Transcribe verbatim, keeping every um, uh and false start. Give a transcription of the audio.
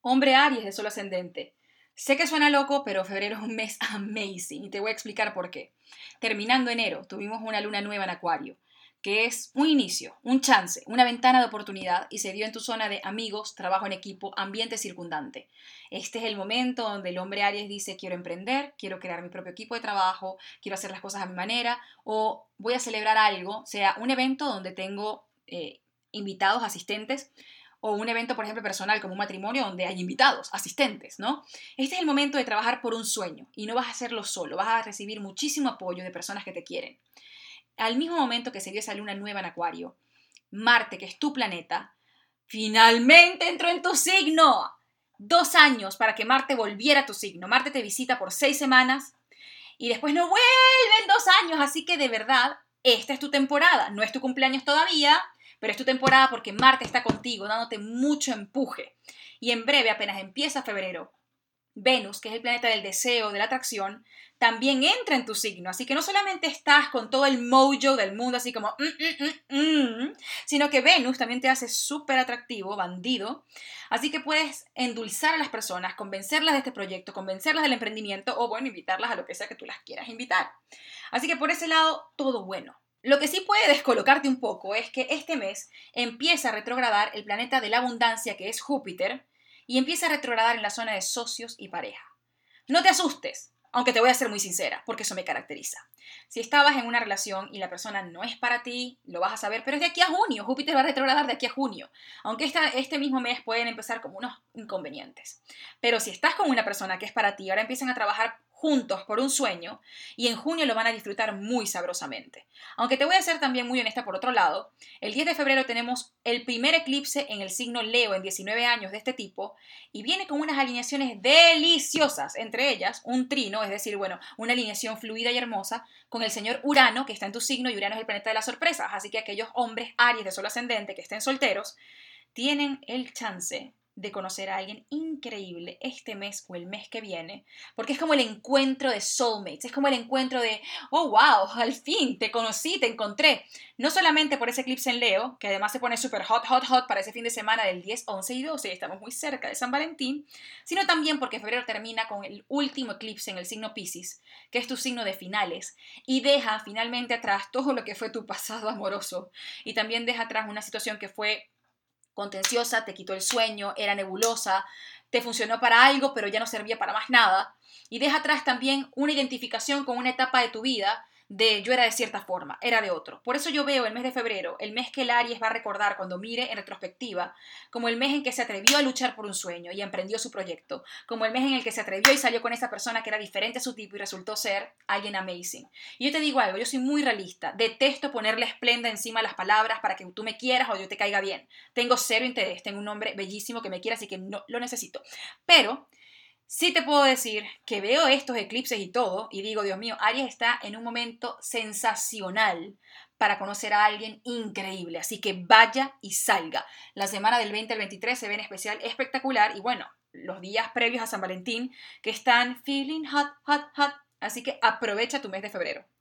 Hombre Aries de Sol ascendente. Sé que suena loco, pero febrero es un mes amazing y te voy a explicar por qué. Terminando enero, tuvimos una luna nueva en Acuario, que es un inicio, un chance, una ventana de oportunidad y se dio en tu zona de amigos, trabajo en equipo, ambiente circundante. Este es el momento donde el hombre Aries dice quiero emprender, quiero crear mi propio equipo de trabajo, quiero hacer las cosas a mi manera o voy a celebrar algo, sea un evento donde tengo eh, invitados, asistentes, o un evento, por ejemplo, personal, como un matrimonio donde hay invitados, asistentes, ¿no? Este es el momento de trabajar por un sueño y no vas a hacerlo solo, vas a recibir muchísimo apoyo de personas que te quieren. Al mismo momento que se dio esa luna nueva en Acuario, Marte, que es tu planeta, finalmente entró en tu signo. Dos años para que Marte volviera a tu signo. Marte te visita por seis semanas y después no vuelve en dos años, así que de verdad, esta es tu temporada. No es tu cumpleaños todavía, pero es tu temporada porque Marte está contigo, dándote mucho empuje. Y en breve, apenas empieza febrero, Venus, que es el planeta del deseo, de la atracción, también entra en tu signo. Así que no solamente estás con todo el mojo del mundo, así como, mm, mm, mm, mm, sino que Venus también te hace súper atractivo, bandido. Así que puedes endulzar a las personas, convencerlas de este proyecto, convencerlas del emprendimiento o, bueno, invitarlas a lo que sea que tú las quieras invitar. Así que por ese lado, todo bueno. Lo que sí puede descolocarte un poco es que este mes empieza a retrogradar el planeta de la abundancia, que es Júpiter, y empieza a retrogradar en la zona de socios y pareja. No te asustes, aunque te voy a ser muy sincera, porque eso me caracteriza. Si estabas en una relación y la persona no es para ti, lo vas a saber, pero es de aquí a junio. Júpiter va a retrogradar de aquí a junio. Aunque esta, este mismo mes pueden empezar como unos inconvenientes. Pero si estás con una persona que es para ti, ahora empiezan a trabajar juntos por un sueño y en junio lo van a disfrutar muy sabrosamente. Aunque te voy a ser también muy honesta por otro lado, el diez de febrero tenemos el primer eclipse en el signo Leo en diecinueve años de este tipo y viene con unas alineaciones deliciosas, entre ellas un trino, es decir, bueno, una alineación fluida y hermosa con el señor Urano que está en tu signo y Urano es el planeta de las sorpresas, así que aquellos hombres Aries de Sol ascendente que estén solteros tienen el chance de conocer a alguien increíble este mes o el mes que viene, porque es como el encuentro de soulmates, es como el encuentro de, oh wow, al fin te conocí, te encontré, no solamente por ese eclipse en Leo, que además se pone súper hot, hot, hot para ese fin de semana del diez, once y doce, y estamos muy cerca de San Valentín, sino también porque febrero termina con el último eclipse en el signo Piscis, que es tu signo de finales, y deja finalmente atrás todo lo que fue tu pasado amoroso, y también deja atrás una situación que fue contenciosa, te quitó el sueño, era nebulosa, te funcionó para algo, pero ya no servía para más nada. Y deja atrás también una identificación con una etapa de tu vida de yo era de cierta forma, era de otro. Por eso yo veo el mes de febrero, el mes que el Aries va a recordar cuando mire en retrospectiva, como el mes en que se atrevió a luchar por un sueño y emprendió su proyecto, como el mes en el que se atrevió y salió con esa persona que era diferente a su tipo y resultó ser alguien amazing. Y yo te digo algo, yo soy muy realista, detesto ponerle esplenda encima a las palabras para que tú me quieras o yo te caiga bien. Tengo cero interés, tengo un hombre bellísimo que me quiera, así que no lo necesito. Pero sí te puedo decir que veo estos eclipses y todo y digo, Dios mío, Aries está en un momento sensacional para conocer a alguien increíble, así que vaya y salga. La semana del veinte al veintitrés se ve en especial espectacular y bueno, los días previos a San Valentín que están feeling hot, hot, hot, así que aprovecha tu mes de febrero.